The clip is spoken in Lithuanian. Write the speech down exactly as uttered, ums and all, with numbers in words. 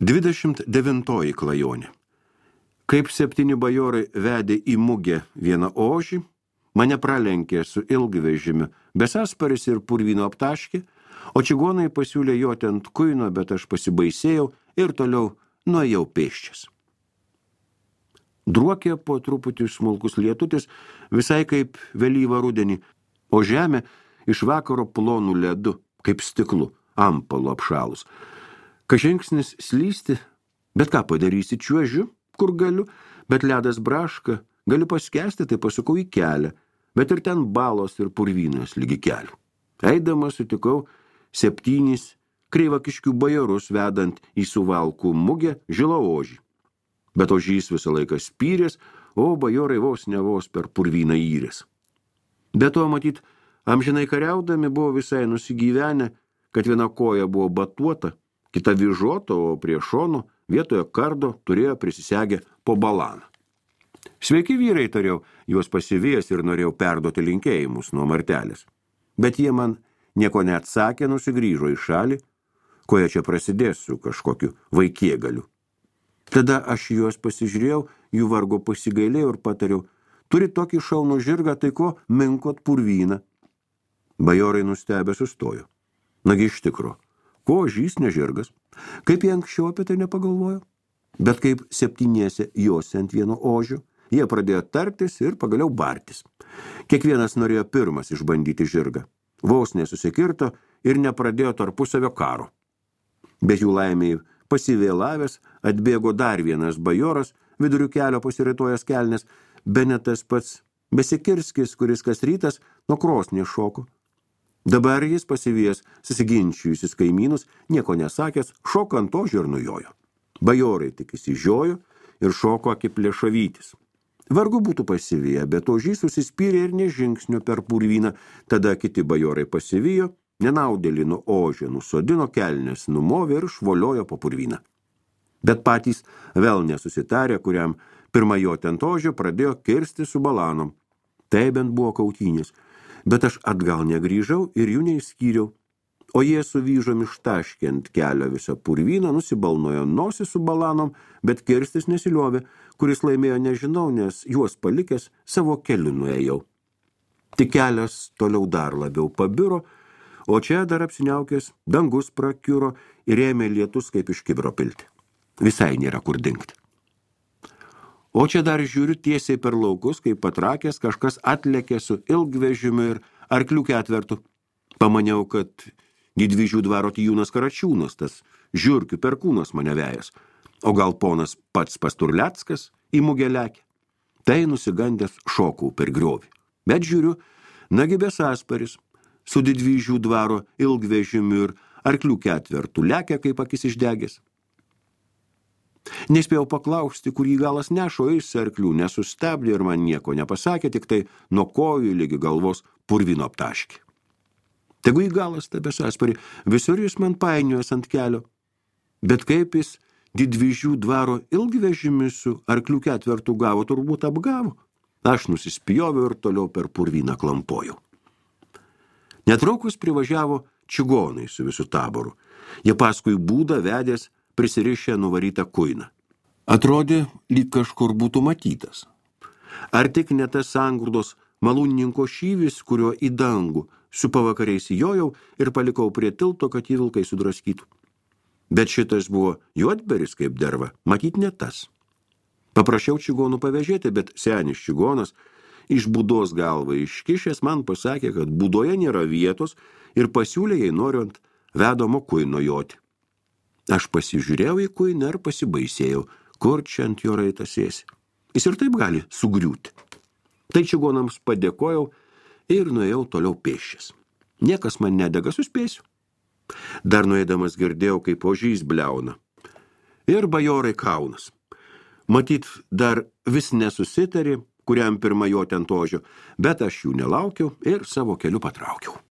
Dvidešimt devintoji klajonė. Kaip septyni bajorai vedė į mugę vieną ožį, mane pralenkė su ilgvežimiu, Besasparis ir purvyno aptaškė, o čigonai pasiūlė joti ant kuino, bet aš pasibaisėjau ir toliau nuėjau pėsčias. Druokė po truputį smulkus lietutis, visai kaip vėlyvą rudenį, o žemė iš vakaro plonų ledu, kaip stiklu, ampalo apšalus. Kažingsnis slysti, bet ką padarysi, čiuožiu, kur galiu, bet ledas braška, galiu paskesti, tai pasukau į kelią, bet ir ten balos ir purvynas lygi kelių. Eidamas sutikau septynis kreivakiškių bajorus vedant į Suvalkų mugę žilą ožį. Bet ožys visą laiką spyrės, o bajorai vos ne vos per purvyną įrės. Be to, matyt, amžinai kariaudami buvo visai nusigyvenę, kad viena koja buvo batuota, kita vyžuota, o prie šono vietoje kardo turėjo prisisegę po balaną. Sveiki vyrai, tariau, juos pasivėjęs ir norėjau perduoti linkėjimus nuo martelės. Bet jie man nieko neatsakė, nusigrįžo į šalį, ko jie čia prasidės su kažkokiu vaikėgaliu. Tada aš juos pasižiūrėjau, jų vargo pasigailėjau ir patariau, turi tokį šaunų žirgą, tai ko minkot purvyną. Bajorai nustebę sustojo. Nagi iš tikro, ko ožys ne žirgas? Kaip jie anksčiau apie tai nepagalvojo? Bet kaip septyniese jos ant vieno ožio, jie pradėjo tartis ir pagaliau bartis. Kiekvienas norėjo pirmas išbandyti žirgą. Vos nesusikirto ir nepradėjo tarpusavio karo. Bet jų laimiai pasivėlavęs atbėgo dar vienas bajoras, vidurių kelio pasiritojęs kelnes, bene tas pats Besikirskis, kuris kas rytas nuo krosnės šoko. Dabar jis pasivėjęs susiginčijusius kaimynus, nieko nesakęs, šoko ant ožio ir nujojo. Bajorai tik įsižiojo ir šoko akiplėšavytis. Vargu būtų pasivėję, bet ožys susispyrė ir nežingsnio per purvyną, tada kiti bajorai pasivijo, nenaudėlį nuo ožio nusodino, kelnes numovė ir švoliojo po purvyną. Bet patys vėl nesusitarė, kuriam pirmą joti ant ožio pradėjo kirsti su balanom. Tai bent buvo kautynės. Bet aš atgal negrįžau ir jų neįskyriau, o jie suvyžom ištaškė ant kelio visą purvyną, nusibalnojo nosį su balanom, bet kirstis nesiliovė, kuris laimėjo nežinau, nes juos palikęs savo keliu nuėjau. Tik kelias toliau dar labiau pabiro, o čia dar apsiniaukęs dangus prakiuro ir ėmė lietus kaip iš kibiro pilti. Visai nėra kur dingti. O čia dar žiūriu tiesiai per laukus, kaip patrakęs kažkas atlėkė su ilgvežimiu ir arklių ketvertu. Pamaniau, kad Didvyžių dvaro Tijūnas Karačiūnas, tas žiurkių perkūnas mane vejas, o gal ponas pats Pasturleckas į mugę lekė. Tai nusigandęs šokau per griovį. Bet žiūriu, nagi Besasparis su Didvyžių dvaro ilgvežimiu ir arklių ketvertu lekia kaip akis išdegęs. Nespėjau paklausti, kurį galas nešo, iš arklių nesustabdė ir man nieko nepasakė, tik tai nuo kojų lygi galvos purvino aptaškė. Tegu į galas tą Besasparį, visur jis man painiojas ant kelio. Bet kaip jis Didvyžių dvaro ilgvežimį su arklių ketvertu gavo, turbūt apgavo. Aš nusispjoviau ir toliau per purvyną klampojau. Netrukus privažiavo čigonai su visu taboru. Jie paskui būdą vedęs prisirišę nuvarytą kuiną. Atrodė, lyg kažkur būtų matytas. Ar tik ne tas sangrūdos malūnininko šyvis, kurio į dangų su pavakariais įjojau ir palikau prie tilto, kad jį vilkai sudraskytų. Bet šitas buvo juodberis kaip derva, matyt ne tas. Paprašiau čigonų pavežėti, bet senis čigonas iš būdos galvą iškišęs man pasakė, kad būdoje nėra vietos ir pasiūlė, jei norint, vedomo kuino joti. Aš pasižiūrėjau į kuiną ir pasibaisėjau, kur čia ant jo raitas sėsi. Jis ir taip gali sugriūti. Tai čigonams padėkojau ir nuėjau toliau pėsčias. Niekas man nedega, suspėsiu. Dar nuėdamas girdėjau, kaip ožys bliauna. Ir bajorai kaunas. Matyt, dar vis nesusitarė, kuriam pirma joti ant ožio, bet aš jų nelaukiau ir savo keliu patraukiau.